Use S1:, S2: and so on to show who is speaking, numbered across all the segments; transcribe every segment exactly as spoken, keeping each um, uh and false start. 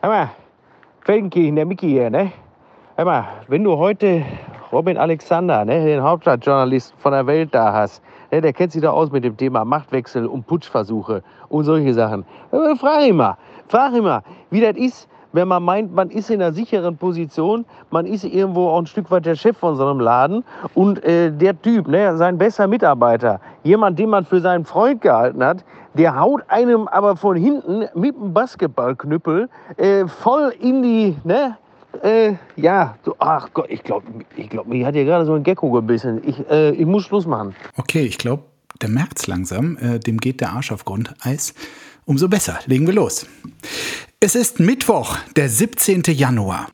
S1: Hör mal, Feldenkirchen, der Micky hier, ne? Hör mal, wenn du heute Robin Alexander, ne, den Hauptstadtjournalisten von der Welt da hast, ne, der kennt sich da aus mit dem Thema Machtwechsel und Putschversuche und solche Sachen. Äh, frag ihn mal, frag ihn mal, wie das ist, wenn man meint, man ist in einer sicheren Position, man ist irgendwo auch ein Stück weit der Chef von so einem Laden und äh, der Typ, ne, sein bester Mitarbeiter, jemand, den man für seinen Freund gehalten hat, der haut einem aber von hinten mit dem Basketballknüppel äh, voll in die, ne, äh, ja, so, ach Gott, ich glaube, ich glaub, mich hat hier gerade so ein Gecko gebissen. Ich, äh, ich muss Schluss machen.
S2: Okay, ich glaube, der merkt's langsam, äh, dem geht der Arsch auf Grundeis. Umso besser, legen wir los. Es ist Mittwoch, der siebzehnten Januar.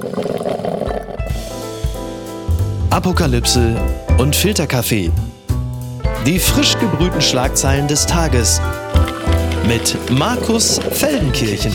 S3: Apokalypse und Filterkaffee. Die frisch gebrühten Schlagzeilen des Tages mit Markus Feldenkirchen.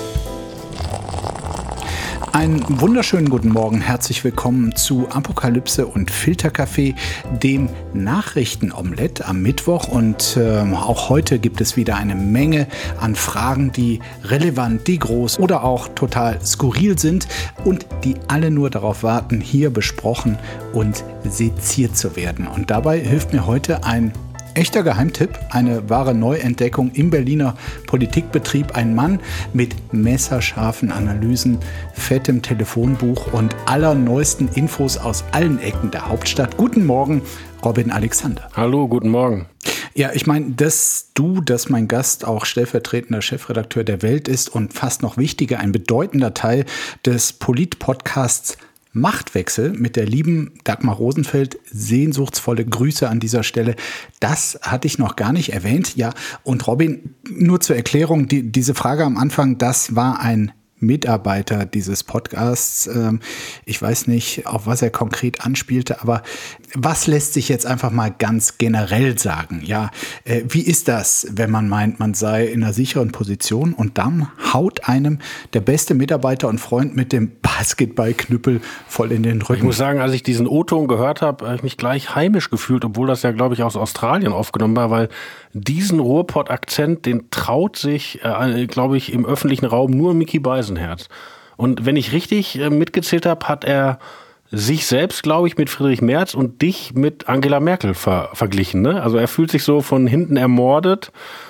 S2: Einen wunderschönen guten Morgen, herzlich willkommen zu Apokalypse und Filterkaffee, dem Nachrichtenomelett am Mittwoch. Und äh, auch heute gibt es wieder eine Menge an Fragen, die relevant, die groß oder auch total skurril sind und die alle nur darauf warten, hier besprochen und seziert zu werden. Und dabei hilft mir heute ein echter Geheimtipp, eine wahre Neuentdeckung im Berliner Politikbetrieb. Ein Mann mit messerscharfen Analysen, fettem Telefonbuch und allerneuesten Infos aus allen Ecken der Hauptstadt. Guten Morgen, Robin Alexander.
S4: Hallo, guten Morgen.
S2: Ja, ich meine, dass du, dass mein Gast auch stellvertretender Chefredakteur der Welt ist und fast noch wichtiger, ein bedeutender Teil des Polit-Podcasts Machtwechsel mit der lieben Dagmar Rosenfeld, sehnsuchtsvolle Grüße an dieser Stelle. Das hatte ich noch gar nicht erwähnt. Ja, und Robin, nur zur Erklärung, die, diese Frage am Anfang, das war ein Mitarbeiter dieses Podcasts. Ich weiß nicht, auf was er konkret anspielte, aber was lässt sich jetzt einfach mal ganz generell sagen? Ja, wie ist das, wenn man meint, man sei in einer sicheren Position und dann haut einem der beste Mitarbeiter und Freund mit dem Basketballknüppel voll in den Rücken?
S4: Ich muss sagen, als ich diesen O-Ton gehört habe, habe ich mich gleich heimisch gefühlt, obwohl das ja, glaube ich, aus Australien aufgenommen war, weil diesen Ruhrpott-Akzent, den traut sich, äh, glaube ich, im öffentlichen Raum nur Micky Beisenherz. Und wenn ich richtig äh, mitgezählt habe, hat er sich selbst, glaube ich, mit Friedrich Merz und dich mit Angela Merkel ver- verglichen. Ne? Also er fühlt sich so von hinten ermordet.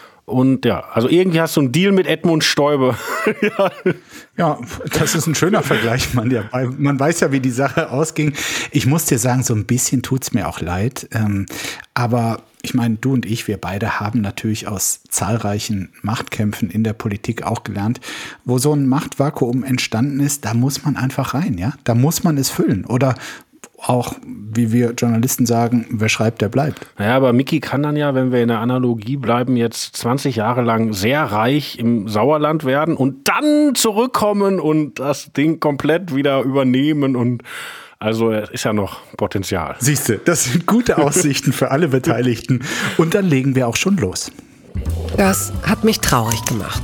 S4: Und ja, also irgendwie hast du einen Deal mit Edmund Stoiber.
S2: ja. ja, das ist ein schöner Vergleich, man. Ja, man weiß ja, wie die Sache ausging. Ich muss dir sagen, so ein bisschen tut's mir auch leid. Ähm, aber ich meine, du und ich, wir beide haben natürlich aus zahlreichen Machtkämpfen in der Politik auch gelernt, wo so ein Machtvakuum entstanden ist, da muss man einfach rein, ja? Da muss man es füllen. Oder auch, wie wir Journalisten sagen, wer schreibt, der bleibt.
S4: Naja, aber Micky kann dann ja, wenn wir in der Analogie bleiben, jetzt zwanzig Jahre lang sehr reich im Sauerland werden und dann zurückkommen und das Ding komplett wieder übernehmen und also es ist ja noch Potenzial.
S2: Siehst du, das sind gute Aussichten für alle Beteiligten. Und dann legen wir auch schon los.
S5: Das hat mich traurig gemacht.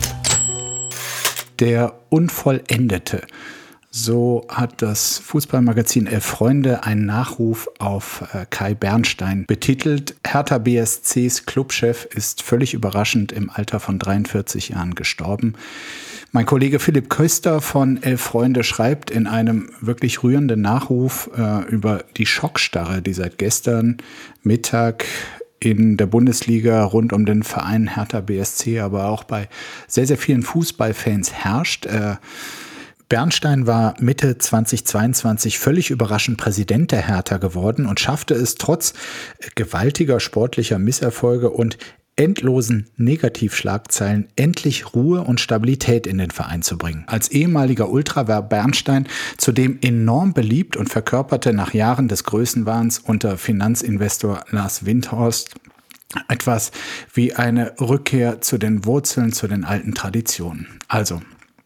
S2: Der Unvollendete. So hat das Fußballmagazin Elf Freunde einen Nachruf auf äh, Kai Bernstein betitelt. Hertha B S Cs Clubchef ist völlig überraschend im Alter von dreiundvierzig Jahren gestorben. Mein Kollege Philipp Köster von Elf Freunde schreibt in einem wirklich rührenden Nachruf äh, über die Schockstarre, die seit gestern Mittag in der Bundesliga rund um den Verein Hertha B S C, aber auch bei sehr, sehr vielen Fußballfans herrscht. Äh, Bernstein war Mitte zweitausendzweiundzwanzig völlig überraschend Präsident der Hertha geworden und schaffte es trotz gewaltiger sportlicher Misserfolge und endlosen Negativschlagzeilen endlich Ruhe und Stabilität in den Verein zu bringen. Als ehemaliger Ultra war Bernstein zudem enorm beliebt und verkörperte nach Jahren des Größenwahns unter Finanzinvestor Lars Windhorst etwas wie eine Rückkehr zu den Wurzeln, zu den alten Traditionen. Also,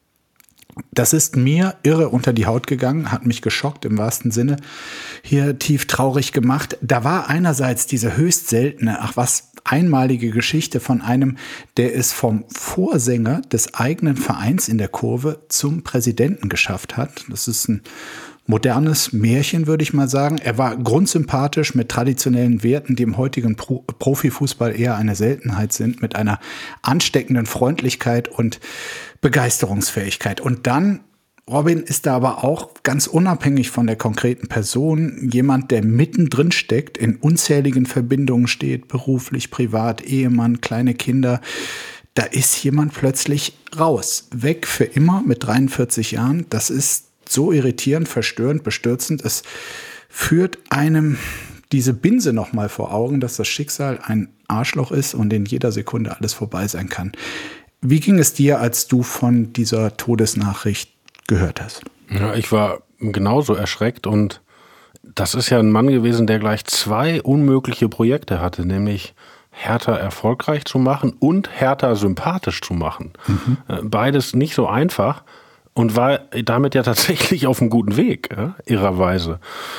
S2: das ist mir irre unter die Haut gegangen, hat mich geschockt im wahrsten Sinne, hier tief traurig gemacht. Da war einerseits diese höchst seltene, ach was, einmalige Geschichte von einem, der es vom Vorsänger des eigenen Vereins in der Kurve zum Präsidenten geschafft hat. Das ist ein modernes Märchen, würde ich mal sagen. Er war grundsympathisch mit traditionellen Werten, die im heutigen Pro- Profifußball eher eine Seltenheit sind, mit einer ansteckenden Freundlichkeit und Begeisterungsfähigkeit. Und dann, Robin, ist da aber auch ganz unabhängig von der konkreten Person jemand, der mittendrin steckt, in unzähligen Verbindungen steht, beruflich, privat, Ehemann, kleine Kinder. Da ist jemand plötzlich raus, weg für immer mit dreiundvierzig Jahren. Das ist so irritierend, verstörend, bestürzend. Es führt einem diese Binse noch mal vor Augen, dass das Schicksal ein Arschloch ist und in jeder Sekunde alles vorbei sein kann. Wie ging es dir, als du von dieser Todesnachricht gehört hast?
S4: Ja, ich war genauso erschreckt und das ist ja ein Mann gewesen, der gleich zwei unmögliche Projekte hatte, nämlich Hertha erfolgreich zu machen und Hertha sympathisch zu machen. Mhm. Beides nicht so einfach. Und war damit ja tatsächlich auf einem guten Weg, ja, irrerweise.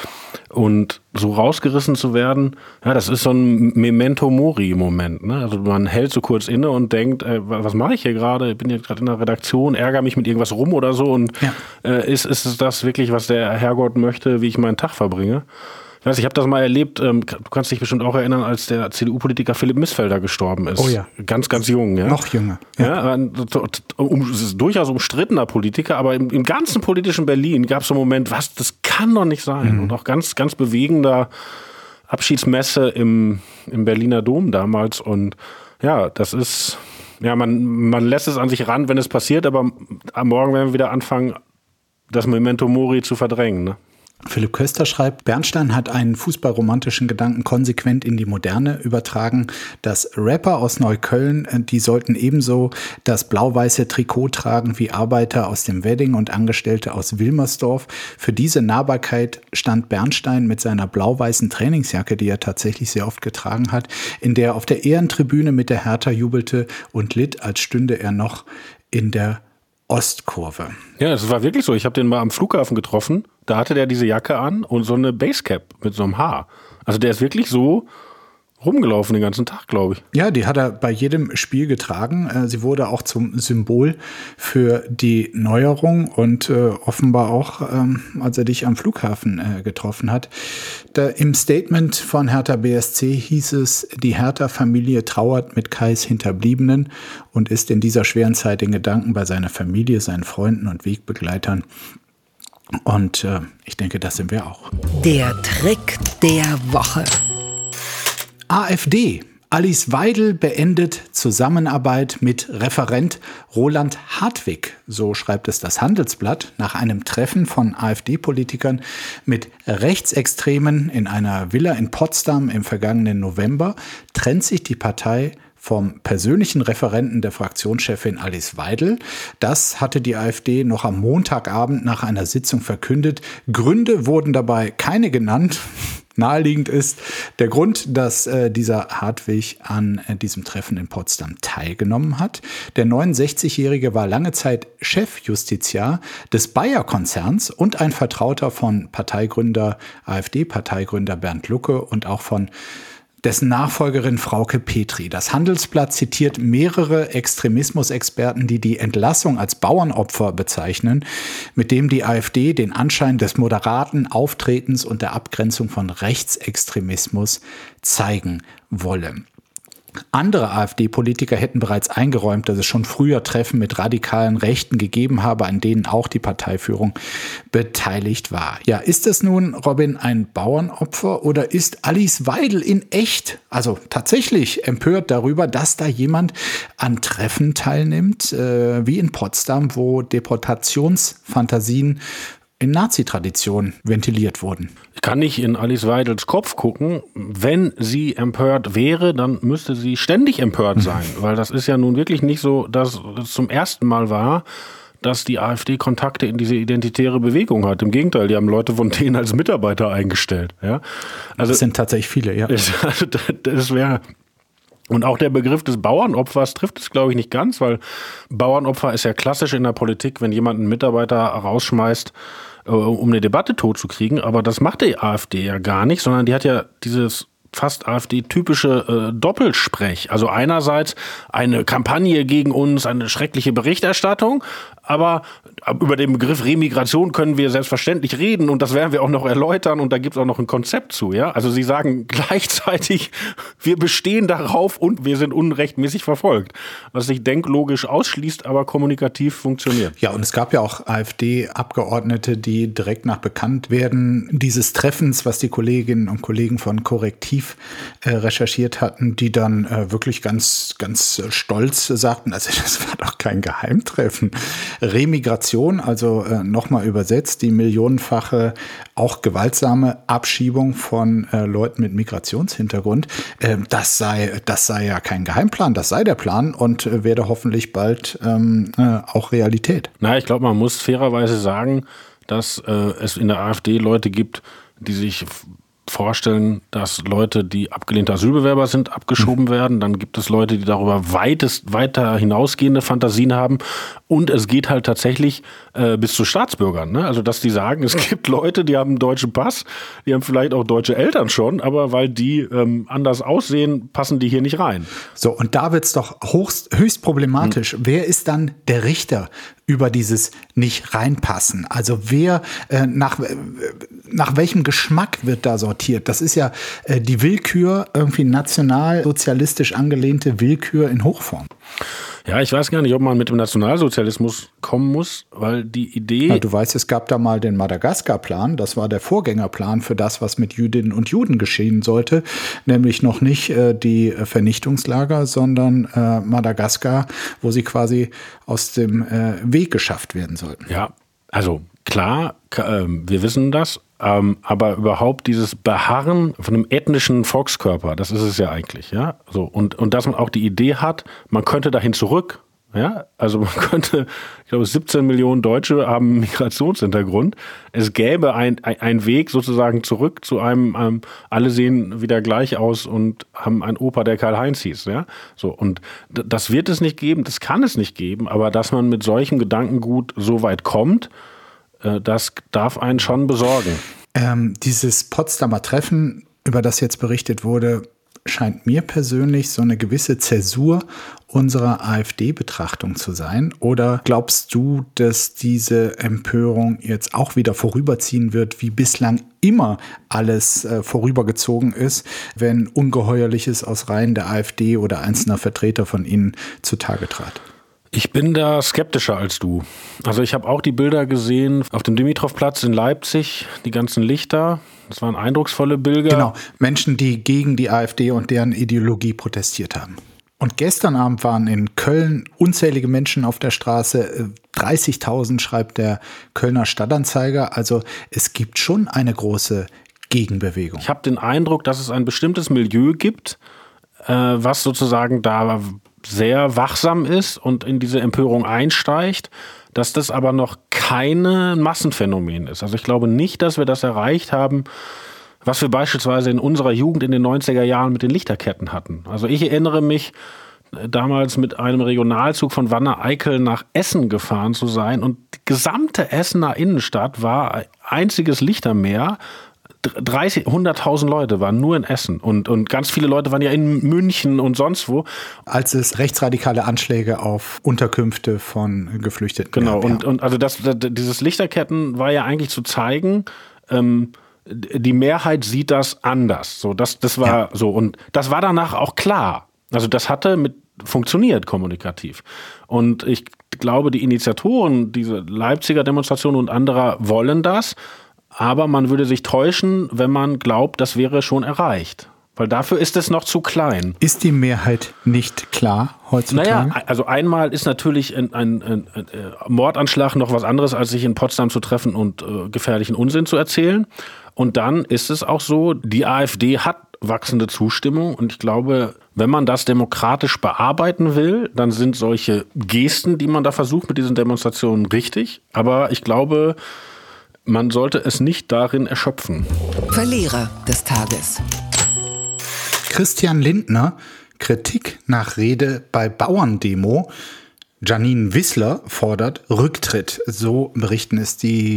S4: Und so rausgerissen zu werden, ja, das ist so ein Memento-Mori-Moment. Ne? Also man hält so kurz inne und denkt, äh, was mache ich hier gerade? Ich bin jetzt gerade in der Redaktion, ärgere mich mit irgendwas rum oder so. Und ja. äh, ist, ist das wirklich, was der Herrgott möchte, wie ich meinen Tag verbringe? Ich weiß, ich habe das mal erlebt, ähm, du kannst dich bestimmt auch erinnern, als der C D U-Politiker Philipp Missfelder gestorben ist.
S2: Oh ja.
S4: Ganz, ganz jung. Ja?
S2: Noch jünger. Ja.
S4: Ja, ein, um, ist durchaus umstrittener Politiker, aber im, im ganzen politischen Berlin gab es so einen Moment, was, das kann doch nicht sein. Mhm. Und auch ganz, ganz bewegender Abschiedsmesse im, im Berliner Dom damals. Und ja, das ist, ja, man, man lässt es an sich ran, wenn es passiert, aber am Morgen werden wir wieder anfangen, das Memento Mori zu verdrängen, ne?
S2: Philipp Köster schreibt, Bernstein hat einen fußballromantischen Gedanken konsequent in die Moderne übertragen. Dass Rapper aus Neukölln, die sollten ebenso das blau-weiße Trikot tragen wie Arbeiter aus dem Wedding und Angestellte aus Wilmersdorf. Für diese Nahbarkeit stand Bernstein mit seiner blau-weißen Trainingsjacke, die er tatsächlich sehr oft getragen hat, in der er auf der Ehrentribüne mit der Hertha jubelte und litt, als stünde er noch in der Ostkurve.
S4: Ja, das war wirklich so. Ich habe den mal am Flughafen getroffen. Da hatte der diese Jacke an und so eine Basecap mit so einem Haar. Also der ist wirklich so rumgelaufen den ganzen Tag, glaube ich.
S2: Ja, die hat er bei jedem Spiel getragen. Sie wurde auch zum Symbol für die Neuerung und äh, offenbar auch, ähm, als er dich am Flughafen äh, getroffen hat. Da, im Statement von Hertha B S C hieß es, die Hertha-Familie trauert mit Kais Hinterbliebenen und ist in dieser schweren Zeit in Gedanken bei seiner Familie, seinen Freunden und Wegbegleitern. Und äh, ich denke, das sind wir auch.
S5: Der Trick der Woche.
S2: AfD. Alice Weidel beendet Zusammenarbeit mit Referent Roland Hartwig. So schreibt es das Handelsblatt. Nach einem Treffen von AfD-Politikern mit Rechtsextremen in einer Villa in Potsdam im vergangenen November trennt sich die Partei vom persönlichen Referenten der Fraktionschefin Alice Weidel. Das hatte die AfD noch am Montagabend nach einer Sitzung verkündet. Gründe wurden dabei keine genannt. Naheliegend ist der Grund, dass äh, dieser Hartwig an äh, diesem Treffen in Potsdam teilgenommen hat. Der neunundsechzigjährige war lange Zeit Chefjustiziar des Bayer-Konzerns und ein Vertrauter von Parteigründer, AfD-Parteigründer Bernd Lucke und auch von dessen Nachfolgerin Frauke Petri. Das Handelsblatt zitiert mehrere Extremismusexperten, die die Entlassung als Bauernopfer bezeichnen, mit dem die AfD den Anschein des moderaten Auftretens und der Abgrenzung von Rechtsextremismus zeigen wolle. Andere AfD-Politiker hätten bereits eingeräumt, dass es schon früher Treffen mit radikalen Rechten gegeben habe, an denen auch die Parteiführung beteiligt war. Ja, ist es nun, Robin, ein Bauernopfer oder ist Alice Weidel in echt, also tatsächlich empört darüber, dass da jemand an Treffen teilnimmt, äh, wie in Potsdam, wo Deportationsfantasien in Nazi-Tradition ventiliert wurden?
S4: Ich kann nicht in Alice Weidels Kopf gucken. Wenn sie empört wäre, dann müsste sie ständig empört sein. Weil das ist ja nun wirklich nicht so, dass es zum ersten Mal war, dass die AfD Kontakte in diese identitäre Bewegung hat. Im Gegenteil, die haben Leute von denen als Mitarbeiter eingestellt. Ja? Also,
S2: das sind tatsächlich viele, ja.
S4: Also, das wäre... Und auch der Begriff des Bauernopfers trifft es, glaube ich, nicht ganz, weil Bauernopfer ist ja klassisch in der Politik, wenn jemand einen Mitarbeiter rausschmeißt, äh, um eine Debatte totzukriegen. Aber das macht die AfD ja gar nicht, sondern die hat ja dieses fast AfD-typische äh, Doppelsprech. Also einerseits eine Kampagne gegen uns, eine schreckliche Berichterstattung, Aber über den Begriff Remigration können wir selbstverständlich reden und das werden wir auch noch erläutern und da gibt es auch noch ein Konzept zu. Ja? Also Sie sagen gleichzeitig, wir bestehen darauf und wir sind unrechtmäßig verfolgt. Was sich denklogisch ausschließt, aber kommunikativ funktioniert.
S2: Ja, und es gab ja auch AfD-Abgeordnete, die direkt nach Bekanntwerden dieses Treffens, was die Kolleginnen und Kollegen von Korrektiv äh, recherchiert hatten, die dann äh, wirklich ganz, ganz stolz sagten, also das war doch kein Geheimtreffen. Remigration, also äh, nochmal übersetzt, die millionenfache, auch gewaltsame Abschiebung von äh, Leuten mit Migrationshintergrund, äh, das sei, das sei ja kein Geheimplan, das sei der Plan und äh, werde hoffentlich bald ähm, äh, auch Realität.
S4: Na, ich glaube, man muss fairerweise sagen, dass äh, es in der AfD Leute gibt, die sich vorstellen, dass Leute, die abgelehnte Asylbewerber sind, abgeschoben werden. Dann gibt es Leute, die darüber weitest, weiter hinausgehende Fantasien haben. Und es geht halt tatsächlich äh, bis zu Staatsbürgern. Ne? Also, dass die sagen, es gibt Leute, die haben einen deutschen Pass, die haben vielleicht auch deutsche Eltern schon, aber weil die ähm, anders aussehen, passen die hier nicht rein.
S2: So, und da wird's doch hochst, höchst problematisch. Hm. Wer ist dann der Richter über dieses nicht reinpassen? Also wer, äh, nach, äh, nach welchem Geschmack wird da sortiert? Das ist ja äh, die Willkür, irgendwie nationalsozialistisch angelehnte Willkür in Hochform.
S4: Ja, ich weiß gar nicht, ob man mit dem Nationalsozialismus kommen muss, weil die Idee...
S2: Ja, du weißt, es gab da mal den Madagaskar-Plan. Das war der Vorgängerplan für das, was mit Jüdinnen und Juden geschehen sollte. Nämlich noch nicht äh, die Vernichtungslager, sondern äh, Madagaskar, wo sie quasi aus dem äh, Weg geschafft werden sollten.
S4: Ja, also klar, äh, wir wissen das. Ähm, aber überhaupt dieses Beharren von einem ethnischen Volkskörper, das ist es ja eigentlich, ja. So, und, und dass man auch die Idee hat, man könnte dahin zurück, ja. Also man könnte, ich glaube, siebzehn Millionen Deutsche haben Migrationshintergrund. Es gäbe ein, ein, ein Weg sozusagen zurück zu einem, ähm, alle sehen wieder gleich aus und haben einen Opa, der Karl-Heinz hieß, ja. So, und d- das wird es nicht geben, das kann es nicht geben, aber dass man mit solchem Gedankengut so weit kommt, das darf einen schon besorgen.
S2: Ähm, dieses Potsdamer Treffen, über das jetzt berichtet wurde, scheint mir persönlich so eine gewisse Zäsur unserer AfD-Betrachtung zu sein. Oder glaubst du, dass diese Empörung jetzt auch wieder vorüberziehen wird, wie bislang immer alles äh, vorübergezogen ist, wenn Ungeheuerliches aus Reihen der AfD oder einzelner Vertreter von ihnen zutage trat?
S4: Ich bin da skeptischer als du. Also ich habe auch die Bilder gesehen auf dem Dimitrovplatz in Leipzig, die ganzen Lichter. Das waren eindrucksvolle Bilder.
S2: Genau, Menschen, die gegen die AfD und deren Ideologie protestiert haben. Und gestern Abend waren in Köln unzählige Menschen auf der Straße. dreißigtausend schreibt der Kölner Stadtanzeiger. Also es gibt schon eine große Gegenbewegung.
S4: Ich habe den Eindruck, dass es ein bestimmtes Milieu gibt, äh, was sozusagen da sehr wachsam ist und in diese Empörung einsteigt, dass das aber noch kein Massenphänomen ist. Also ich glaube nicht, dass wir das erreicht haben, was wir beispielsweise in unserer Jugend in den neunziger Jahren mit den Lichterketten hatten. Also ich erinnere mich, damals mit einem Regionalzug von Wanne-Eickel nach Essen gefahren zu sein und die gesamte Essener Innenstadt war ein einziges Lichtermeer. dreißig, hunderttausend Leute waren nur in Essen und, und ganz viele Leute waren ja in München und sonst wo.
S2: Als es rechtsradikale Anschläge auf Unterkünfte von Geflüchteten
S4: genau,
S2: gab. Genau,
S4: und, und also das, das, dieses Lichterketten war ja eigentlich zu zeigen, ähm, die Mehrheit sieht das anders. So, das, das war ja. so und das war danach auch klar. Also das hatte mit funktioniert kommunikativ. Und ich glaube, die Initiatoren dieser Leipziger Demonstration und anderer wollen das. Aber man würde sich täuschen, wenn man glaubt, das wäre schon erreicht. Weil dafür ist es noch zu klein.
S2: Ist die Mehrheit nicht klar heutzutage?
S4: Naja, also einmal ist natürlich ein, ein, ein, ein Mordanschlag noch was anderes, als sich in Potsdam zu treffen und äh, gefährlichen Unsinn zu erzählen. Und dann ist es auch so, die AfD hat wachsende Zustimmung. Und ich glaube, wenn man das demokratisch bearbeiten will, dann sind solche Gesten, die man da versucht mit diesen Demonstrationen, richtig. Aber ich glaube, man sollte es nicht darin erschöpfen.
S5: Verlierer des Tages.
S2: Christian Lindner, Kritik nach Rede bei Bauerndemo. Janine Wissler fordert Rücktritt. So berichten es die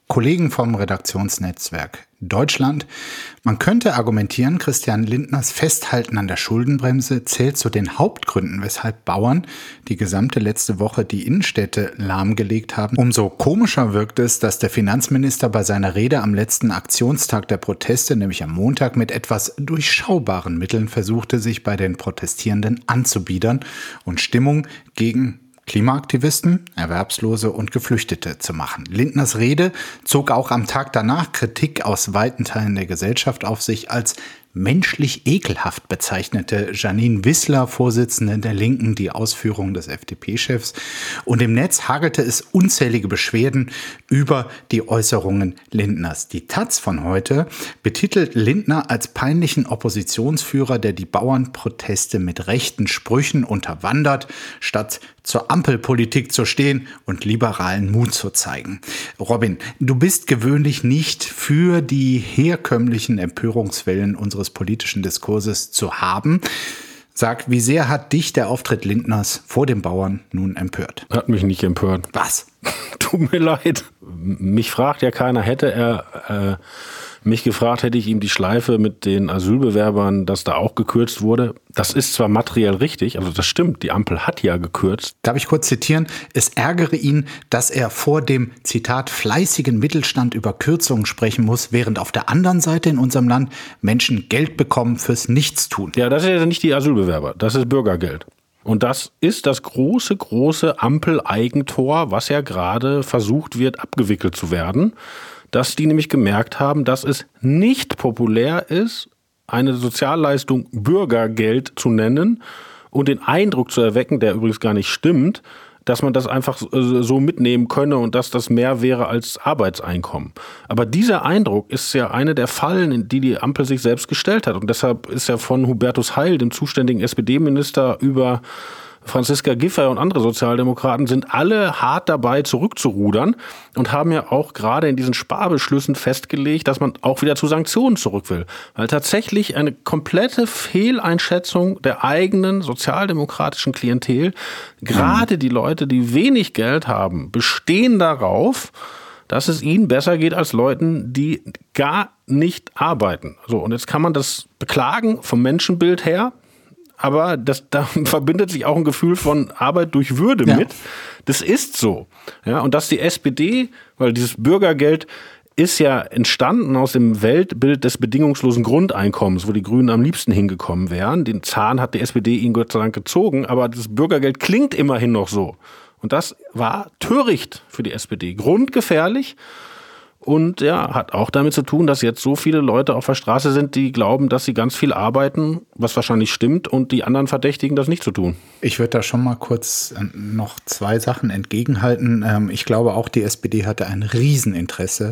S2: Kollegen vom Redaktionsnetzwerk Deutschland. Man könnte argumentieren, Christian Lindners Festhalten an der Schuldenbremse zählt zu den Hauptgründen, weshalb Bauern die gesamte letzte Woche die Innenstädte lahmgelegt haben. Umso komischer wirkt es, dass der Finanzminister bei seiner Rede am letzten Aktionstag der Proteste, nämlich am Montag, mit etwas durchschaubaren Mitteln versuchte, sich bei den Protestierenden anzubiedern und Stimmung gegen Klimaaktivisten, Erwerbslose und Geflüchtete zu machen. Lindners Rede zog auch am Tag danach Kritik aus weiten Teilen der Gesellschaft auf sich. Als menschlich ekelhaft bezeichnete Janine Wissler, Vorsitzende der Linken, die Ausführungen des F D P-Chefs. Und im Netz hagelte es unzählige Beschwerden über die Äußerungen Lindners. Die Taz von heute betitelt Lindner als peinlichen Oppositionsführer, der die Bauernproteste mit rechten Sprüchen unterwandert, statt zur Ampelpolitik zu stehen und liberalen Mut zu zeigen. Robin, du bist gewöhnlich nicht für die herkömmlichen Empörungswellen unseres politischen Diskurses zu haben. Sag, wie sehr hat dich der Auftritt Lindners vor den Bauern nun empört?
S4: Hat mich nicht empört.
S2: Was?
S4: Tut mir leid. Mich fragt ja keiner, hätte er äh, mich gefragt, hätte ich ihm die Schleife mit den Asylbewerbern, dass da auch gekürzt wurde. Das ist zwar materiell richtig, also das stimmt, die Ampel hat ja gekürzt.
S2: Darf ich kurz zitieren? Es ärgere ihn, dass er vor dem, Zitat, fleißigen Mittelstand über Kürzungen sprechen muss, während auf der anderen Seite in unserem Land Menschen Geld bekommen fürs Nichtstun.
S4: Ja, das ist ja nicht die Asylbewerber, das ist Bürgergeld. Und das ist das große, große Ampel-Eigentor, was ja gerade versucht wird, abgewickelt zu werden. Dass die nämlich gemerkt haben, dass es nicht populär ist, eine Sozialleistung Bürgergeld zu nennen und den Eindruck zu erwecken, der übrigens gar nicht stimmt, dass man das einfach so mitnehmen könne und dass das mehr wäre als Arbeitseinkommen. Aber dieser Eindruck ist ja eine der Fallen, in die die Ampel sich selbst gestellt hat. Und deshalb ist ja von Hubertus Heil, dem zuständigen S P D-Minister, über Franziska Giffey und andere Sozialdemokraten sind alle hart dabei, zurückzurudern und haben ja auch gerade in diesen Sparbeschlüssen festgelegt, dass man auch wieder zu Sanktionen zurück will. Weil tatsächlich eine komplette Fehleinschätzung der eigenen sozialdemokratischen Klientel, gerade die Leute, die wenig Geld haben, bestehen darauf, dass es ihnen besser geht als Leuten, die gar nicht arbeiten. So, und jetzt kann man das beklagen vom Menschenbild her. Aber das, da verbindet sich auch ein Gefühl von Arbeit durch Würde ja. mit. Das ist so. Ja, und dass die S P D, weil dieses Bürgergeld ist ja entstanden aus dem Weltbild des bedingungslosen Grundeinkommens, wo die Grünen am liebsten hingekommen wären. Den Zahn hat die S P D ihnen Gott sei Dank gezogen, aber das Bürgergeld klingt immerhin noch so. Und das war töricht für die S P D, grundgefährlich. Und ja, hat auch damit zu tun, dass jetzt so viele Leute auf der Straße sind, die glauben, dass sie ganz viel arbeiten, was wahrscheinlich stimmt, und die anderen verdächtigen, das nicht zu tun.
S2: Ich würde da schon mal kurz noch zwei Sachen entgegenhalten. Ich glaube, auch die S P D hatte ein Rieseninteresse,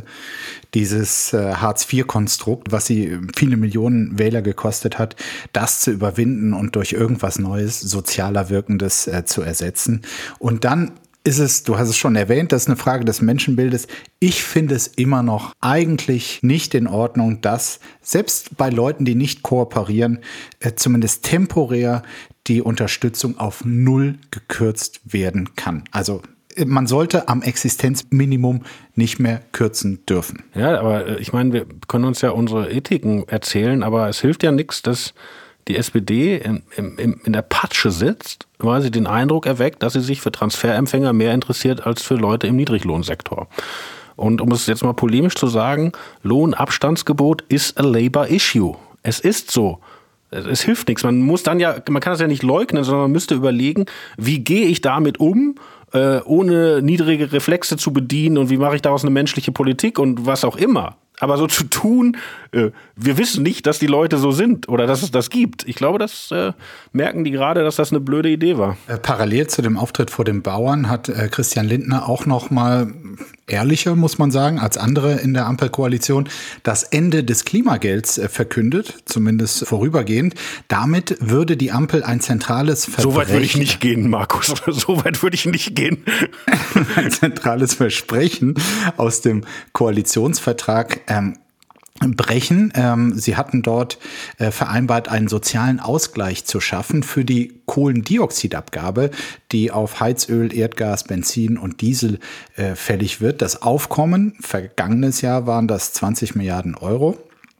S2: dieses Hartz vier Konstrukt, was sie viele Millionen Wähler gekostet hat, das zu überwinden und durch irgendwas Neues, sozialer Wirkendes zu ersetzen. Und dann ist es, du hast es schon erwähnt, das ist eine Frage des Menschenbildes. Ich finde es immer noch eigentlich nicht in Ordnung, dass selbst bei Leuten, die nicht kooperieren, äh, zumindest temporär die Unterstützung auf null gekürzt werden kann. Also man sollte am Existenzminimum nicht mehr kürzen dürfen.
S4: Ja, aber ich meine, wir können uns ja unsere Ethiken erzählen, aber es hilft ja nichts, dass die S P D in, in, in der Patsche sitzt, weil sie den Eindruck erweckt, dass sie sich für Transferempfänger mehr interessiert als für Leute im Niedriglohnsektor. Und um es jetzt mal polemisch zu sagen, Lohnabstandsgebot ist a labor issue. Es ist so. Es hilft nichts. Man muss dann ja, man kann das ja nicht leugnen, sondern man müsste überlegen, wie gehe ich damit um, äh, ohne niedrige Reflexe zu bedienen, und wie mache ich daraus eine menschliche Politik und was auch immer. Aber so zu tun, äh, wir wissen nicht, dass die Leute so sind oder dass es das gibt. Ich glaube, das äh, merken die gerade, dass das eine blöde Idee war.
S2: Äh, parallel zu dem Auftritt vor den Bauern hat äh, Christian Lindner auch noch mal ehrlicher, muss man sagen, als andere in der Ampelkoalition das Ende des Klimagelds äh, verkündet, zumindest vorübergehend. Damit würde die Ampel ein zentrales Versprechen...
S4: So weit würde ich nicht gehen, Markus. So weit würde ich nicht gehen.
S2: ein zentrales Versprechen aus dem Koalitionsvertrag ähm, brechen. Ähm, sie hatten dort äh, vereinbart, einen sozialen Ausgleich zu schaffen für die Kohlendioxidabgabe, die auf Heizöl, Erdgas, Benzin und Diesel äh, fällig wird. Das Aufkommen, vergangenes Jahr waren das zwanzig Milliarden Euro.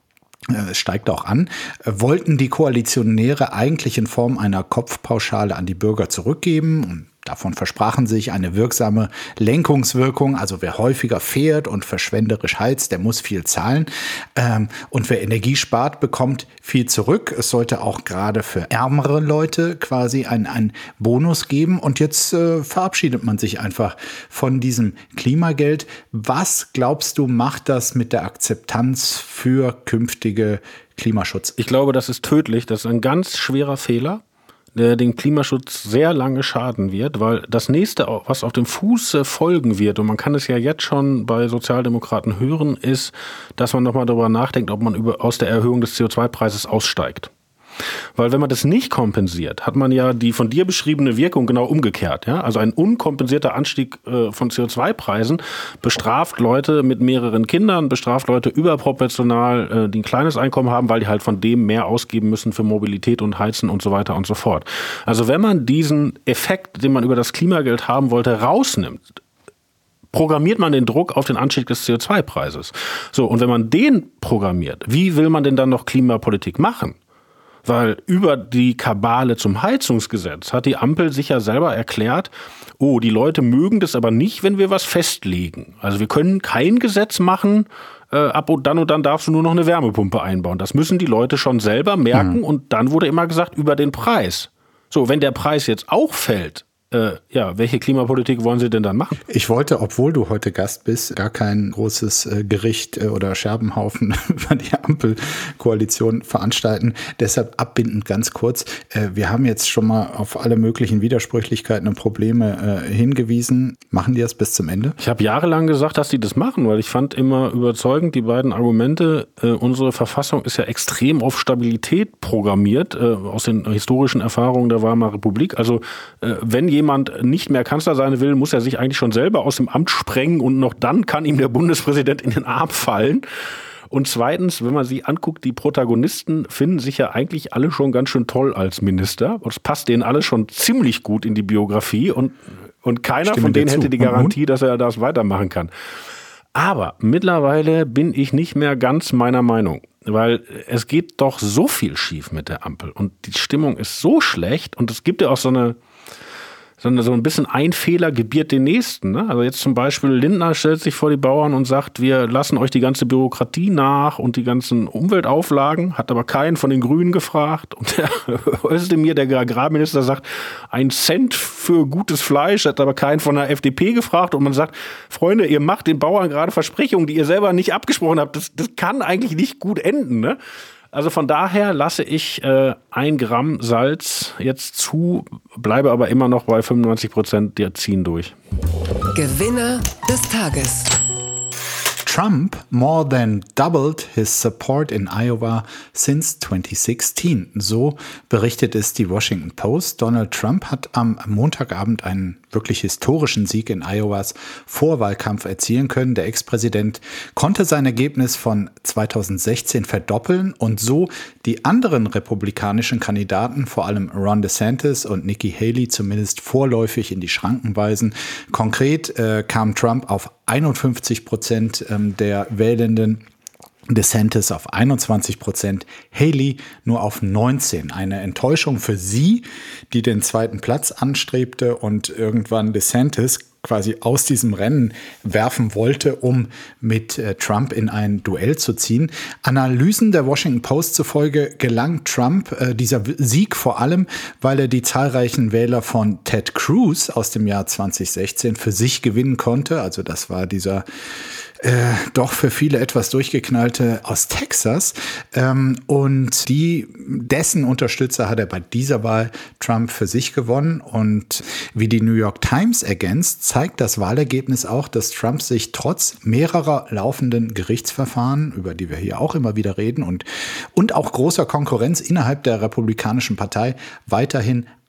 S2: Es steigt auch an, wollten die Koalitionäre eigentlich in Form einer Kopfpauschale an die Bürger zurückgeben. Und davon versprachen sich eine wirksame Lenkungswirkung. Also wer häufiger fährt und verschwenderisch heizt, der muss viel zahlen. Und wer Energie spart, bekommt viel zurück. Es sollte auch gerade für ärmere Leute quasi einen, einen Bonus geben. Und jetzt äh, verabschiedet man sich einfach von diesem Klimageld. Was glaubst du, macht das mit der Akzeptanz für künftige Klimaschutz?
S4: Ich glaube, das ist tödlich. Das ist ein ganz schwerer Fehler, der dem Klimaschutz sehr lange schaden wird, weil das nächste, was auf dem Fuße folgen wird, und man kann es ja jetzt schon bei Sozialdemokraten hören, ist, dass man nochmal darüber nachdenkt, ob man über, aus der Erhöhung des C O zwei Preises aussteigt. Weil wenn man das nicht kompensiert, hat man ja die von dir beschriebene Wirkung genau umgekehrt. Ja? Also ein unkompensierter Anstieg äh, von C O zwei Preisen bestraft Leute mit mehreren Kindern, bestraft Leute überproportional, äh, die ein kleines Einkommen haben, weil die halt von dem mehr ausgeben müssen für Mobilität und Heizen und so weiter und so fort. Also wenn man diesen Effekt, den man über das Klimageld haben wollte, rausnimmt, programmiert man den Druck auf den Anstieg des C O zwei Preises. So, und wenn man den programmiert, wie will man denn dann noch Klimapolitik machen? Weil über die Kabale zum Heizungsgesetz hat die Ampel sich ja selber erklärt, oh, die Leute mögen das aber nicht, wenn wir was festlegen. Also wir können kein Gesetz machen, äh, ab und dann und dann darfst du nur noch eine Wärmepumpe einbauen. Das müssen die Leute schon selber merken. Mhm. Und dann wurde immer gesagt, über den Preis. So, wenn der Preis jetzt auch fällt, Äh, ja, welche Klimapolitik wollen Sie denn dann machen?
S2: Ich wollte, obwohl du heute Gast bist, gar kein großes äh, Gericht äh, oder Scherbenhaufen über die Ampelkoalition veranstalten. Deshalb abbindend ganz kurz. Äh, wir haben jetzt schon mal auf alle möglichen Widersprüchlichkeiten und Probleme äh, hingewiesen. Machen die das bis zum Ende?
S4: Ich habe jahrelang gesagt, dass die das machen, weil ich fand immer überzeugend die beiden Argumente. Äh, unsere Verfassung ist ja extrem auf Stabilität programmiert, äh, aus den historischen Erfahrungen der Weimarer Republik. Also äh, wenn jemand nicht mehr Kanzler sein will, muss er sich eigentlich schon selber aus dem Amt sprengen und noch dann kann ihm der Bundespräsident in den Arm fallen. Und zweitens, wenn man sich anguckt, die Protagonisten finden sich ja eigentlich alle schon ganz schön toll als Minister. Und es passt denen alles schon ziemlich gut in die Biografie und, und keiner Stimme von denen hätte die Garantie, dass er das weitermachen kann. Aber mittlerweile bin ich nicht mehr ganz meiner Meinung. Weil es geht doch so viel schief mit der Ampel und die Stimmung ist so schlecht und es gibt ja auch so eine sondern so ein bisschen ein Fehler gebiert den nächsten. Ne? Also jetzt zum Beispiel Lindner stellt sich vor die Bauern und sagt, wir lassen euch die ganze Bürokratie nach und die ganzen Umweltauflagen, hat aber keinen von den Grünen gefragt. Und der Özdemir, der Agrarminister, sagt, ein Cent für gutes Fleisch, hat aber keinen von der F D P gefragt. Und man sagt, Freunde, ihr macht den Bauern gerade Versprechungen, die ihr selber nicht abgesprochen habt. Das, das kann eigentlich nicht gut enden, ne? Also von daher lasse ich äh, ein Gramm Salz jetzt zu, bleibe aber immer noch bei fünfundneunzig Prozent, die ziehen durch.
S5: Gewinner des Tages.
S2: Trump more than doubled his support in Iowa since twenty sixteen. So berichtet es die Washington Post. Donald Trump hat am Montagabend einen wirklich historischen Sieg in Iowas Vorwahlkampf erzielen können. Der Ex-Präsident konnte sein Ergebnis von zweitausendsechzehn verdoppeln und so die anderen republikanischen Kandidaten, vor allem Ron DeSantis und Nikki Haley, zumindest vorläufig in die Schranken weisen. Konkret äh, kam Trump auf einundfünfzig Prozent ähm, der Wählenden, DeSantis auf einundzwanzig Prozent, Haley nur auf neunzehn. Eine Enttäuschung für sie, die den zweiten Platz anstrebte und irgendwann DeSantis quasi aus diesem Rennen werfen wollte, um mit äh, Trump in ein Duell zu ziehen. Analysen der Washington Post zufolge gelang Trump äh, dieser Sieg vor allem, weil er die zahlreichen Wähler von Ted Cruz aus dem Jahr zweitausendsechzehn für sich gewinnen konnte. Also das war dieser Äh, doch für viele etwas durchgeknallte aus Texas. Ähm, und die, dessen Unterstützer hat er bei dieser Wahl Trump für sich gewonnen. Und wie die New York Times ergänzt, zeigt das Wahlergebnis auch, dass Trump sich trotz mehrerer laufenden Gerichtsverfahren, über die wir hier auch immer wieder reden, und, und auch großer Konkurrenz innerhalb der Republikanischen Partei weiterhin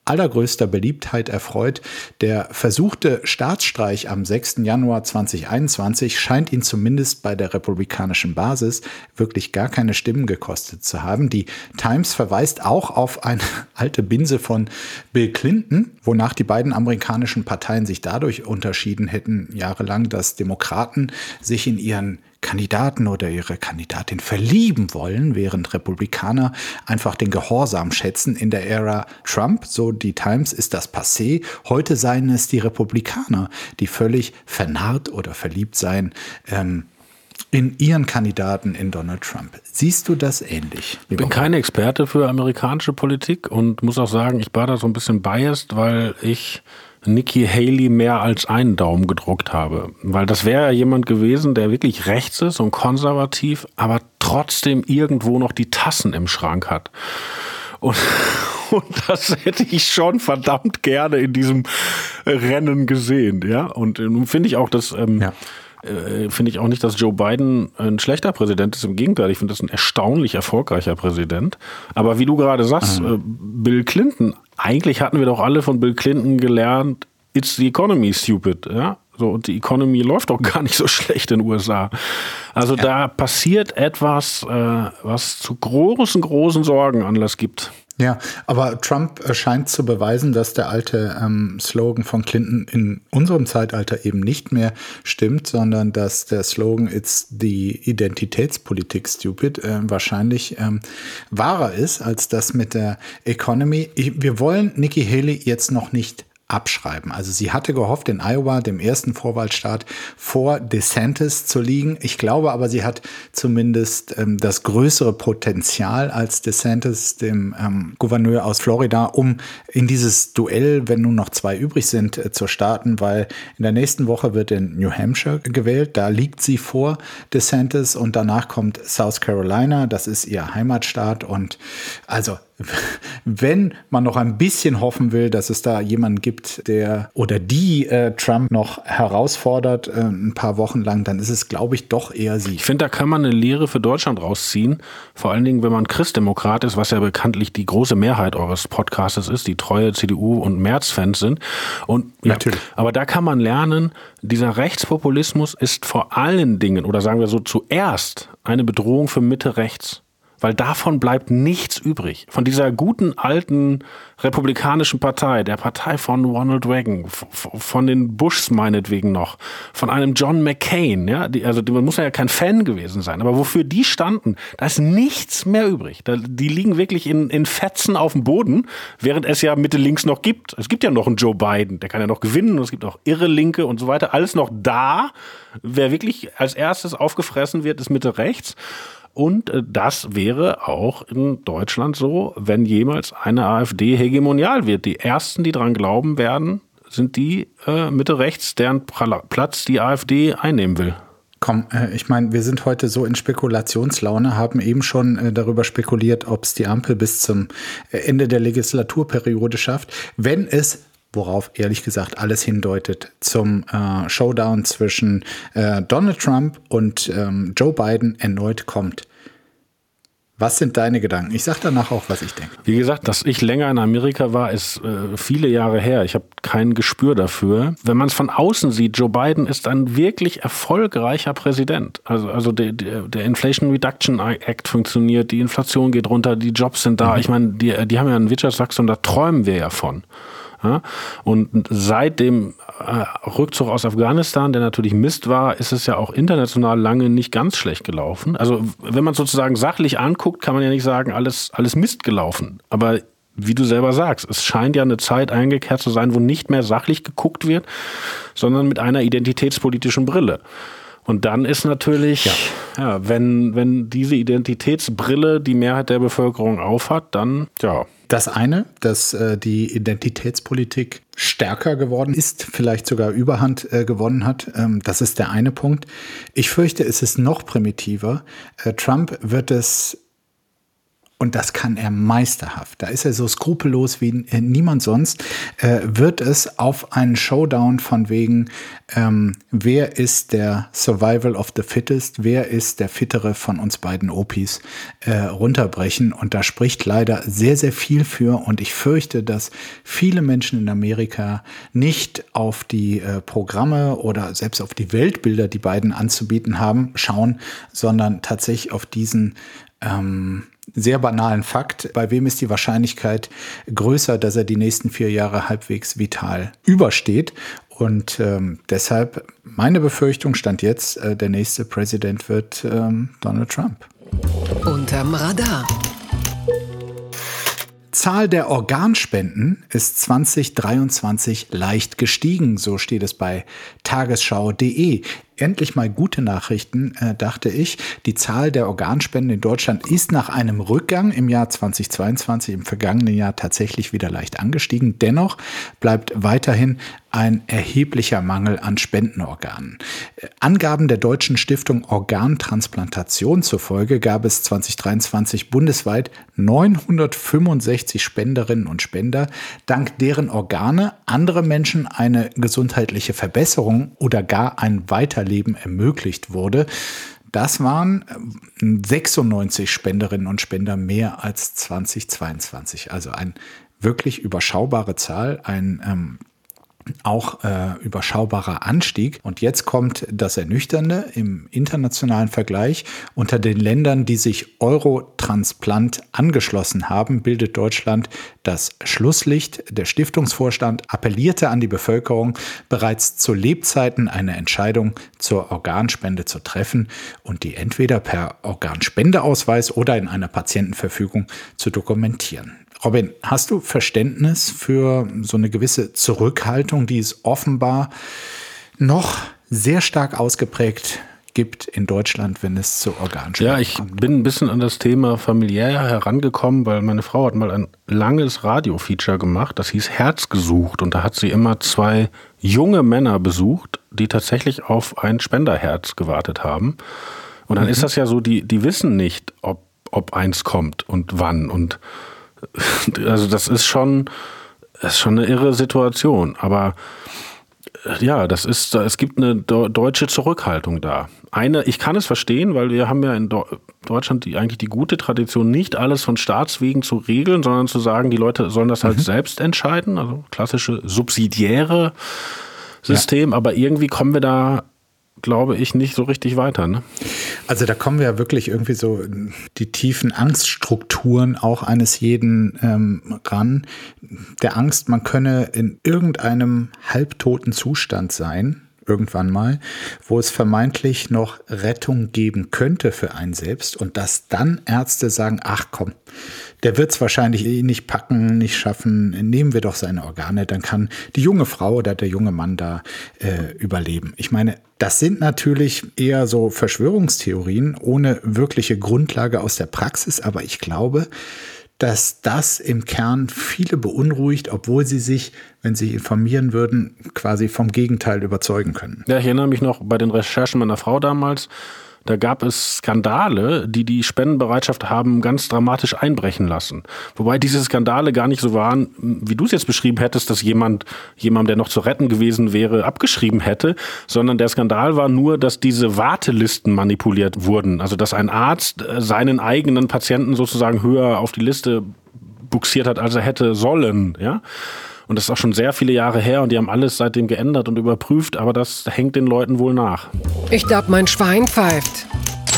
S2: allergrößter Beliebtheit erfreut. Der versuchte Staatsstreich am sechsten Januar zweitausendeinundzwanzig scheint ihn zumindest bei der republikanischen Basis wirklich gar keine Stimmen gekostet zu haben. Die Times verweist auch auf eine alte Binse von Bill Clinton, wonach die beiden amerikanischen Parteien sich dadurch unterschieden hätten, jahrelang, dass Demokraten sich in ihren Kandidaten oder ihre Kandidatin verlieben wollen, während Republikaner einfach den Gehorsam schätzen. In der Ära Trump, so die Times, ist das passé. Heute seien es die Republikaner, die völlig vernarrt oder verliebt seien ähm, in ihren Kandidaten in Donald Trump. Siehst du das ähnlich?
S4: Ich bin kein Experte für amerikanische Politik und muss auch sagen, ich war da so ein bisschen biased, weil ich Nikki Haley mehr als einen Daumen gedruckt habe. Weil das wäre ja jemand gewesen, der wirklich rechts ist und konservativ, aber trotzdem irgendwo noch die Tassen im Schrank hat. Und, und das hätte ich schon verdammt gerne in diesem Rennen gesehen. Ja? Und nun finde ich auch, dass... Ähm, ja. Finde ich auch nicht, dass Joe Biden ein schlechter Präsident ist. Im Gegenteil, ich finde das ein erstaunlich erfolgreicher Präsident. Aber wie du gerade sagst, mhm. Bill Clinton, eigentlich hatten wir doch alle von Bill Clinton gelernt, it's the economy, stupid. Ja? So, und die Economy läuft doch gar nicht so schlecht in den U S A. Also ja. Da passiert etwas, was zu großen, großen Sorgen Anlass gibt.
S2: Ja, aber Trump scheint zu beweisen, dass der alte ähm, Slogan von Clinton in unserem Zeitalter eben nicht mehr stimmt, sondern dass der Slogan It's the Identitätspolitik stupid äh, wahrscheinlich ähm, wahrer ist als das mit der Economy. Ich, wir wollen Nikki Haley jetzt noch nicht abschreiben. Also sie hatte gehofft, in Iowa, dem ersten Vorwahlstaat, vor DeSantis zu liegen. Ich glaube aber, sie hat zumindest ähm, das größere Potenzial als DeSantis, dem ähm, Gouverneur aus Florida, um in dieses Duell, wenn nun noch zwei übrig sind, äh, zu starten, weil in der nächsten Woche wird in New Hampshire gewählt. Da liegt sie vor DeSantis und danach kommt South Carolina. Das ist ihr Heimatstaat und also wenn man noch ein bisschen hoffen will, dass es da jemanden gibt, der oder die äh, Trump noch herausfordert, äh, ein paar Wochen lang, dann ist es, glaube ich, doch eher sie.
S4: Ich finde, da kann man eine Lehre für Deutschland rausziehen. Vor allen Dingen, wenn man Christdemokrat ist, was ja bekanntlich die große Mehrheit eures Podcastes ist, die treue C D U- und Merz-Fans sind. Und, ja, natürlich. Aber da kann man lernen, dieser Rechtspopulismus ist vor allen Dingen, oder sagen wir so zuerst, eine Bedrohung für Mitte-Rechts. Weil davon bleibt nichts übrig. Von dieser guten, alten republikanischen Partei, der Partei von Ronald Reagan, von den Bushs meinetwegen noch, von einem John McCain, ja, die, also man muss ja kein Fan gewesen sein, aber wofür die standen, da ist nichts mehr übrig. Da, die liegen wirklich in, in Fetzen auf dem Boden, während es ja Mitte links noch gibt. Es gibt ja noch einen Joe Biden, der kann ja noch gewinnen und es gibt auch irre Linke und so weiter. Alles noch da. Wer wirklich als erstes aufgefressen wird, ist Mitte rechts. Und das wäre auch in Deutschland so, wenn jemals eine AfD hegemonial wird. Die Ersten, die dran glauben werden, sind die äh, Mitte rechts, deren Platz die AfD einnehmen will.
S2: Komm, äh, ich meine, wir sind heute so in Spekulationslaune, haben eben schon äh, darüber spekuliert, ob es die Ampel bis zum Ende der Legislaturperiode schafft. Wenn es, worauf ehrlich gesagt alles hindeutet, zum äh, Showdown zwischen äh, Donald Trump und ähm, Joe Biden erneut kommt. Was sind deine Gedanken? Ich sage danach auch, was ich denke.
S4: Wie gesagt, dass ich länger in Amerika war, ist äh, viele Jahre her. Ich habe kein Gespür dafür. Wenn man es von außen sieht, Joe Biden ist ein wirklich erfolgreicher Präsident. Also, also der, der, der Inflation Reduction Act funktioniert, die Inflation geht runter, die Jobs sind da. Mhm. Ich meine, die, die haben ja ein Wirtschaftswachstum, da träumen wir ja von. Ja, und seit dem äh, Rückzug aus Afghanistan, der natürlich Mist war, ist es ja auch international lange nicht ganz schlecht gelaufen. Also wenn man sozusagen sachlich anguckt, kann man ja nicht sagen, alles, alles Mist gelaufen. Aber wie du selber sagst, es scheint ja eine Zeit eingekehrt zu sein, wo nicht mehr sachlich geguckt wird, sondern mit einer identitätspolitischen Brille. Und dann ist natürlich, ja. Ja, wenn, wenn diese Identitätsbrille die Mehrheit der Bevölkerung aufhat, dann, ja.
S2: Das eine, dass äh, die Identitätspolitik stärker geworden ist, vielleicht sogar Überhand äh, gewonnen hat, ähm, das ist der eine Punkt. Ich fürchte, es ist noch primitiver. Äh, Trump wird es und das kann er meisterhaft. Da ist er so skrupellos wie äh, niemand sonst. Äh, wird es auf einen Showdown von wegen, ähm, wer ist der Survival of the Fittest, wer ist der Fittere von uns beiden Opis, äh, runterbrechen. Und da spricht leider sehr, sehr viel für. Und ich fürchte, dass viele Menschen in Amerika nicht auf die äh, Programme oder selbst auf die Weltbilder, die beiden anzubieten haben, schauen, sondern tatsächlich auf diesen ähm, sehr banalen Fakt, bei wem ist die Wahrscheinlichkeit größer, dass er die nächsten vier Jahre halbwegs vital übersteht. Und ähm, deshalb meine Befürchtung stand jetzt, äh, der nächste Präsident wird ähm, Donald Trump.
S5: Unterm Radar.
S2: Zahl der Organspenden ist zwanzig dreiundzwanzig leicht gestiegen, so steht es bei tagesschau punkt de. Endlich mal gute Nachrichten, äh, dachte ich. Die Zahl der Organspenden in Deutschland ist nach einem Rückgang im Jahr zweitausendzweiundzwanzig, im vergangenen Jahr, tatsächlich wieder leicht angestiegen. Dennoch bleibt weiterhin ein erheblicher Mangel an Spendenorganen. Äh, Angaben der Deutschen Stiftung Organtransplantation zufolge gab es zweitausenddreiundzwanzig bundesweit neunhundertfünfundsechzig Spenderinnen und Spender, dank deren Organe andere Menschen eine gesundheitliche Verbesserung oder gar ein Weiterleben ermöglicht wurde. Das waren sechsundneunzig Spenderinnen und Spender mehr als zweitausendzweiundzwanzig. Also eine wirklich überschaubare Zahl, ein ähm, auch äh, überschaubarer Anstieg. Und jetzt kommt das Ernüchternde im internationalen Vergleich. Unter den Ländern, die sich Eurotransplant angeschlossen haben, bildet Deutschland das Schlusslicht. Der Stiftungsvorstand appellierte an die Bevölkerung, bereits zu Lebzeiten eine Entscheidung zur Organspende zu treffen und die entweder per Organspendeausweis oder in einer Patientenverfügung zu dokumentieren. Robin, hast du Verständnis für so eine gewisse Zurückhaltung, die es offenbar noch sehr stark ausgeprägt gibt in Deutschland, wenn es zu Organspenden
S4: kommt? Ja, ich bin ein bisschen an das Thema familiär herangekommen, weil meine Frau hat mal ein langes Radio-Feature gemacht, das hieß Herz gesucht, und da hat sie immer zwei junge Männer besucht, die tatsächlich auf ein Spenderherz gewartet haben. Und dann mhm. ist das ja so, die, die wissen nicht, ob, ob eins kommt und wann, und also das ist schon, das ist schon eine irre Situation. Aber ja, das ist, es gibt eine deutsche Zurückhaltung da. Eine, ich kann es verstehen, weil wir haben ja in Deutschland die, eigentlich die gute Tradition, nicht alles von Staatswegen zu regeln, sondern zu sagen, die Leute sollen das halt mhm. selbst entscheiden. Also klassische subsidiäre System. Ja. Aber irgendwie kommen wir da, glaube ich, nicht so richtig weiter. Ne?
S2: Also da kommen wir ja wirklich irgendwie so die tiefen Angststrukturen auch eines jeden ähm, ran. Der Angst, man könne in irgendeinem halbtoten Zustand sein, irgendwann mal, wo es vermeintlich noch Rettung geben könnte für einen selbst, und dass dann Ärzte sagen, ach komm, der wird es wahrscheinlich eh nicht packen, nicht schaffen, nehmen wir doch seine Organe, dann kann die junge Frau oder der junge Mann da äh, überleben. Ich meine, das sind natürlich eher so Verschwörungstheorien ohne wirkliche Grundlage aus der Praxis, aber ich glaube, dass das im Kern viele beunruhigt, obwohl sie sich, wenn sie informieren würden, quasi vom Gegenteil überzeugen können.
S4: Ja, ich erinnere mich noch bei den Recherchen meiner Frau damals, da gab es Skandale, die die Spendenbereitschaft haben ganz dramatisch einbrechen lassen. Wobei diese Skandale gar nicht so waren, wie du es jetzt beschrieben hättest, dass jemand, jemand, der noch zu retten gewesen wäre, abgeschrieben hätte, sondern der Skandal war nur, dass diese Wartelisten manipuliert wurden. Also dass ein Arzt seinen eigenen Patienten sozusagen höher auf die Liste buxiert hat, als er hätte sollen, ja. Und das ist auch schon sehr viele Jahre her, und die haben alles seitdem geändert und überprüft, aber das hängt den Leuten wohl nach.
S5: Ich glaub, mein Schwein pfeift.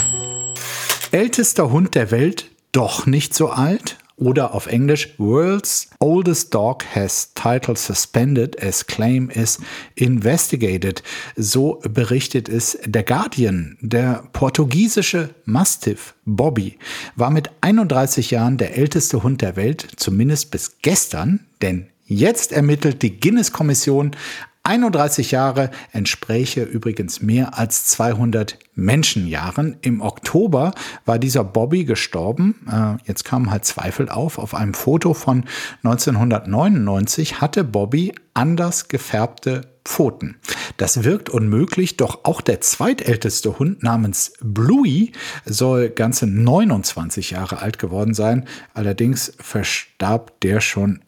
S2: Ältester Hund der Welt, doch nicht so alt? Oder auf Englisch, World's oldest dog has title suspended as claim is investigated. So berichtet es der Guardian. Der portugiesische Mastiff Bobby war mit einunddreißig Jahren der älteste Hund der Welt, zumindest bis gestern, denn jetzt ermittelt die Guinness-Kommission einunddreißig Jahre entspräche übrigens mehr als zweihundert Menschenjahren. Im Oktober war dieser Bobby gestorben. Äh, jetzt kamen halt Zweifel auf. Auf einem Foto von neunzehnhundertneunundneunzig hatte Bobby anders gefärbte Pfoten. Das wirkt unmöglich, doch auch der zweitälteste Hund namens Bluey soll ganze neunundzwanzig Jahre alt geworden sein. Allerdings verstarb der schon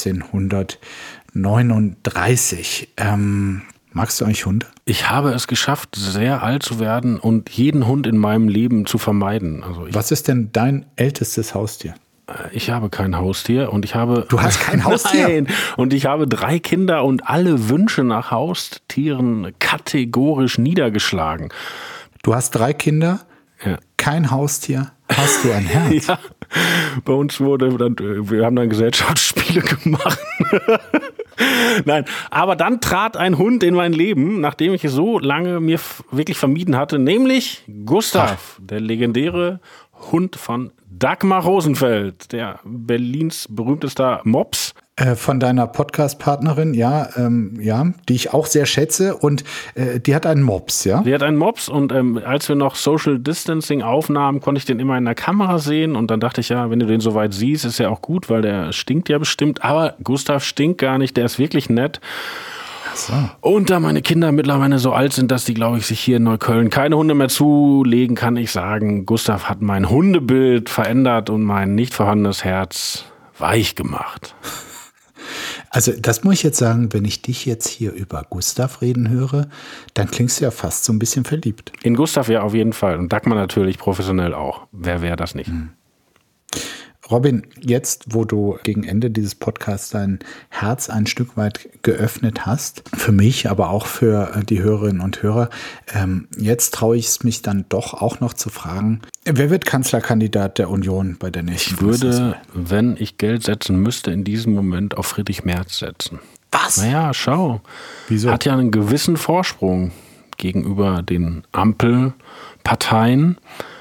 S2: neunzehnhundertneununddreißig. Ähm, magst du eigentlich Hunde?
S4: Ich habe es geschafft, sehr alt zu werden und jeden Hund in meinem Leben zu vermeiden. Also ich
S2: Was ist denn dein ältestes Haustier?
S4: Ich habe kein Haustier und ich habe...
S2: Du hast kein Haustier?
S4: Nein, und ich habe drei Kinder und alle Wünsche nach Haustieren kategorisch niedergeschlagen.
S2: Du hast drei Kinder,
S4: ja.
S2: Kein Haustier, hast du ein Herz?
S4: Ja, bei uns wurde dann, wir haben dann Gesellschaftsspiele gemacht. Nein, aber dann trat ein Hund in mein Leben, nachdem ich es so lange mir wirklich vermieden hatte, nämlich Gustav, der legendäre Hund von Dagmar Rosenfeld, der Berlins berühmtester Mops.
S2: Äh, von deiner Podcast-Partnerin, ja, ähm, ja, die ich auch sehr schätze, und äh, die hat einen Mops, ja?
S4: Die hat einen Mops, und ähm, als wir noch Social Distancing aufnahmen, konnte ich den immer in der Kamera sehen, und dann dachte ich, ja, wenn du den soweit siehst, ist ja auch gut, weil der stinkt ja bestimmt, aber Gustav stinkt gar nicht, der ist wirklich nett.
S2: So.
S4: Und da meine Kinder mittlerweile so alt sind, dass die, glaube ich, sich hier in Neukölln keine Hunde mehr zulegen, kann ich sagen, Gustav hat mein Hundebild verändert und mein nicht vorhandenes Herz weich gemacht.
S2: Also das muss ich jetzt sagen, wenn ich dich jetzt hier über Gustav reden höre, dann klingst du ja fast so ein bisschen verliebt.
S4: In Gustav ja auf jeden Fall, und Dagmar natürlich professionell auch. Wer wäre das nicht?
S2: Hm. Robin, jetzt, wo du gegen Ende dieses Podcasts dein Herz ein Stück weit geöffnet hast, für mich, aber auch für die Hörerinnen und Hörer, ähm, jetzt traue ich es mich dann doch auch noch zu fragen, wer wird Kanzlerkandidat der Union bei der nächsten
S4: Ich würde, wenn ich Geld setzen müsste, in diesem Moment auf Friedrich Merz setzen.
S2: Was?
S4: Naja, schau.
S2: Wieso?
S4: Hat ja einen gewissen Vorsprung gegenüber den Ampelparteien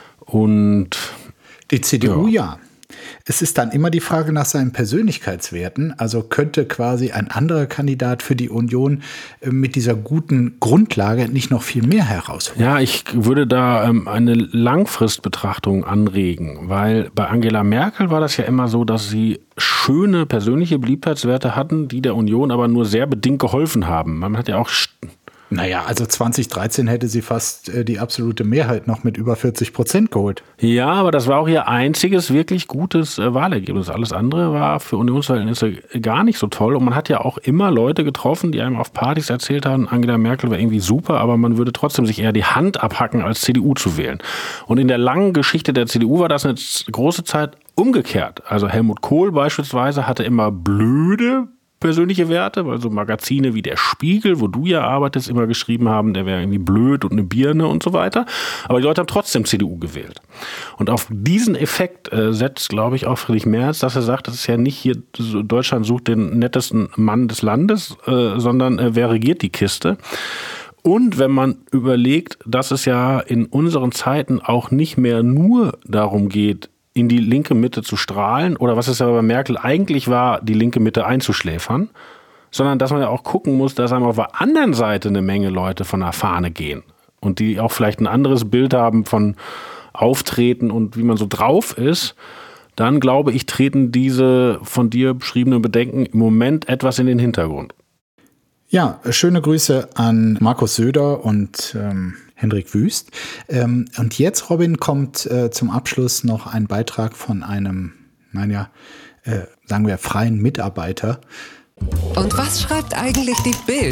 S4: und
S2: die C D U
S4: ja.
S2: ja. Es ist dann immer die Frage nach seinen Persönlichkeitswerten. Also könnte quasi ein anderer Kandidat für die Union mit dieser guten Grundlage nicht noch viel mehr herausholen?
S4: Ja, ich würde da ähm, eine Langfristbetrachtung anregen, weil bei Angela Merkel war das ja immer so, dass sie schöne persönliche Beliebtheitswerte hatten, die der Union aber nur sehr bedingt geholfen haben. Man hat ja auch...
S2: Naja, also zwanzig dreizehn hätte sie fast äh, die absolute Mehrheit noch mit über vierzig Prozent geholt.
S4: Ja, aber das war auch ihr einziges wirklich gutes äh, Wahlergebnis. Alles andere war für Unionsverhältnisse gar nicht so toll. Und man hat ja auch immer Leute getroffen, die einem auf Partys erzählt haben, Angela Merkel war irgendwie super, aber man würde trotzdem sich eher die Hand abhacken, als C D U zu wählen. Und in der langen Geschichte der C D U war das eine große Zeit umgekehrt. Also Helmut Kohl beispielsweise hatte immer blöde persönliche Werte, weil so Magazine wie der Spiegel, wo du ja arbeitest, immer geschrieben haben, der wäre irgendwie blöd und eine Birne und so weiter. Aber die Leute haben trotzdem C D U gewählt. Und auf diesen Effekt äh, setzt, glaube ich, auch Friedrich Merz, dass er sagt, das ist ja nicht hier, Deutschland sucht den nettesten Mann des Landes, äh, sondern äh, wer regiert die Kiste? Und wenn man überlegt, dass es ja in unseren Zeiten auch nicht mehr nur darum geht, in die linke Mitte zu strahlen, oder was es ja bei Merkel eigentlich war, die linke Mitte einzuschläfern, sondern dass man ja auch gucken muss, dass einem auf der anderen Seite eine Menge Leute von der Fahne gehen und die auch vielleicht ein anderes Bild haben von Auftreten und wie man so drauf ist, dann glaube ich, treten diese von dir beschriebenen Bedenken im Moment etwas in den Hintergrund.
S2: Ja, schöne Grüße an Markus Söder und ähm, Hendrik Wüst. Ähm, und jetzt, Robin, kommt äh, zum Abschluss noch ein Beitrag von einem, naja, äh, sagen wir, freien Mitarbeiter.
S5: Und was schreibt eigentlich die Bild?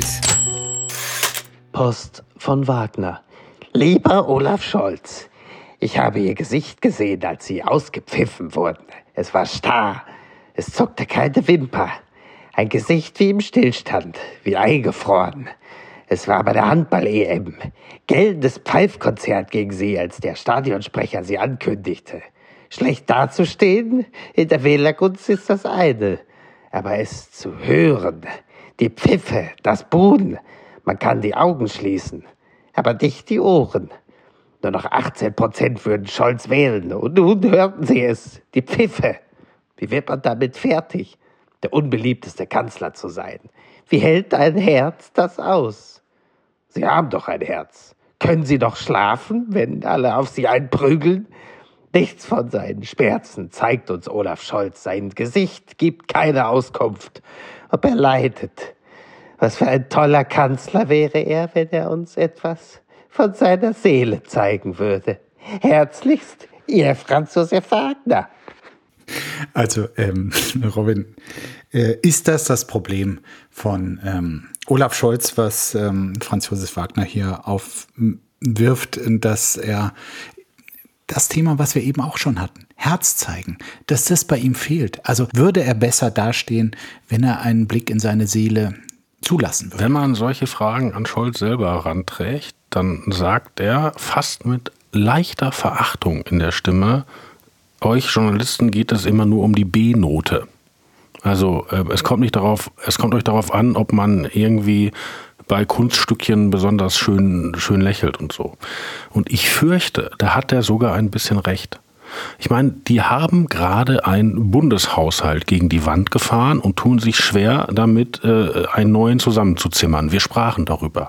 S6: Post von Wagner. Lieber Olaf Scholz, ich habe Ihr Gesicht gesehen, als Sie ausgepfiffen wurden. Es war starr, es zuckte keine Wimper. Ein Gesicht wie im Stillstand, wie eingefroren. Es war bei der Handball-E M. Gellendes Pfeifkonzert gegen Sie, als der Stadionsprecher Sie ankündigte. Schlecht dazustehen, in der Wählergunst ist das eine. Aber es zu hören, die Pfiffe, das Buhen, man kann die Augen schließen, aber nicht die Ohren. Nur noch achtzehn Prozent würden Scholz wählen. Und nun hörten Sie es, die Pfiffe. Wie wird man damit fertig? der unbeliebteste Kanzler zu sein. Wie hält ein Herz das aus? Sie haben doch ein Herz. Können Sie doch schlafen, wenn alle auf Sie einprügeln? Nichts von seinen Schmerzen zeigt uns Olaf Scholz. Sein Gesicht gibt keine Auskunft, ob er leidet. Was für ein toller Kanzler wäre er, wenn er uns etwas von seiner Seele zeigen würde. Herzlichst, Ihr Franz Josef Wagner.
S2: Also, ähm, Robin, äh, ist das das Problem von ähm, Olaf Scholz, was ähm, Franz Josef Wagner hier aufwirft, dass er das Thema, was wir eben auch schon hatten, Herz zeigen, dass das bei ihm fehlt? Also würde er besser dastehen, wenn er einen Blick in seine Seele zulassen würde?
S4: Wenn man solche Fragen an Scholz selber heranträgt, dann sagt er fast mit leichter Verachtung in der Stimme, euch Journalisten geht es immer nur um die B-Note. Also äh, es kommt nicht darauf, es kommt euch darauf an, ob man irgendwie bei Kunststückchen besonders schön, schön lächelt und so. Und ich fürchte, da hat er sogar ein bisschen recht. Ich meine, die haben gerade einen Bundeshaushalt gegen die Wand gefahren und tun sich schwer damit, äh, einen neuen zusammenzuzimmern. Wir sprachen darüber.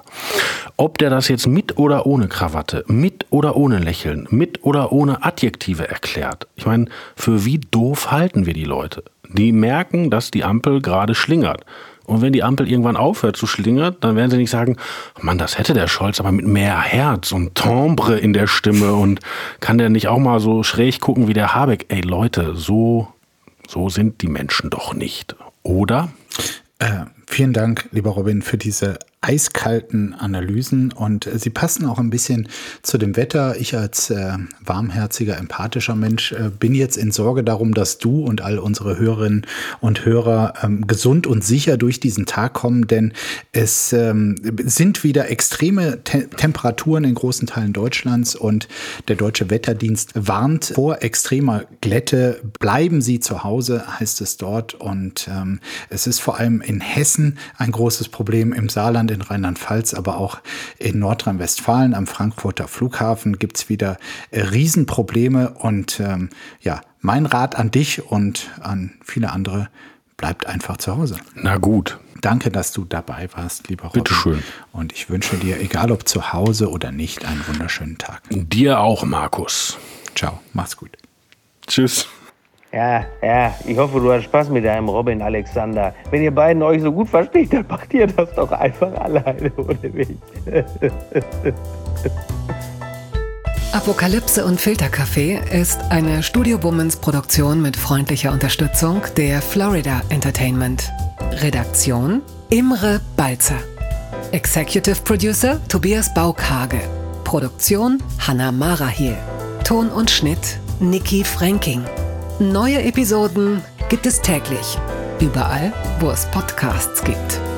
S4: Ob der das jetzt mit oder ohne Krawatte, mit oder ohne Lächeln, mit oder ohne Adjektive erklärt. Ich meine, für wie doof halten wir die Leute? Die merken, dass die Ampel gerade schlingert. Und wenn die Ampel irgendwann aufhört zu schlingern, dann werden sie nicht sagen, Mann, das hätte der Scholz aber mit mehr Herz und Timbre in der Stimme und kann der nicht auch mal so schräg gucken wie der Habeck? Ey Leute, so, so sind die Menschen doch nicht, oder?
S2: Äh, vielen Dank, lieber Robin, für diese eiskalten Analysen und äh, sie passen auch ein bisschen zu dem Wetter. Ich als äh, warmherziger, empathischer Mensch äh, bin jetzt in Sorge darum, dass du und all unsere Hörerinnen und Hörer ähm, gesund und sicher durch diesen Tag kommen, denn es ähm, sind wieder extreme Te- Temperaturen in großen Teilen Deutschlands und der Deutsche Wetterdienst warnt vor extremer Glätte. Bleiben Sie zu Hause, heißt es dort, und ähm, es ist vor allem in Hessen ein großes Problem, im Saarland, in Rheinland-Pfalz, aber auch in Nordrhein-Westfalen am Frankfurter Flughafen gibt es wieder äh, Riesenprobleme und ähm, ja, mein Rat an dich und an viele andere, bleibt einfach zu Hause.
S4: Na gut.
S2: Danke, dass du dabei warst, lieber Robin.
S4: Bitteschön.
S2: Und ich wünsche dir, egal ob zu Hause oder nicht, einen wunderschönen Tag.
S4: Dir auch, Markus.
S2: Ciao, mach's gut.
S4: Tschüss.
S1: Ja, ja, ich hoffe, du hast Spaß mit deinem Robin Alexander. Wenn ihr beiden euch so gut versteht, dann macht ihr das doch einfach alleine ohne mich.
S5: Apokalypse und Filterkaffee ist eine Studio Womans Produktion mit freundlicher Unterstützung der Florida Entertainment. Redaktion Imre Balzer. Executive Producer Tobias Baukhage. Produktion Hanna Marahiel. Ton und Schnitt Niki Fränking. Neue Episoden gibt es täglich. Überall, wo es Podcasts gibt.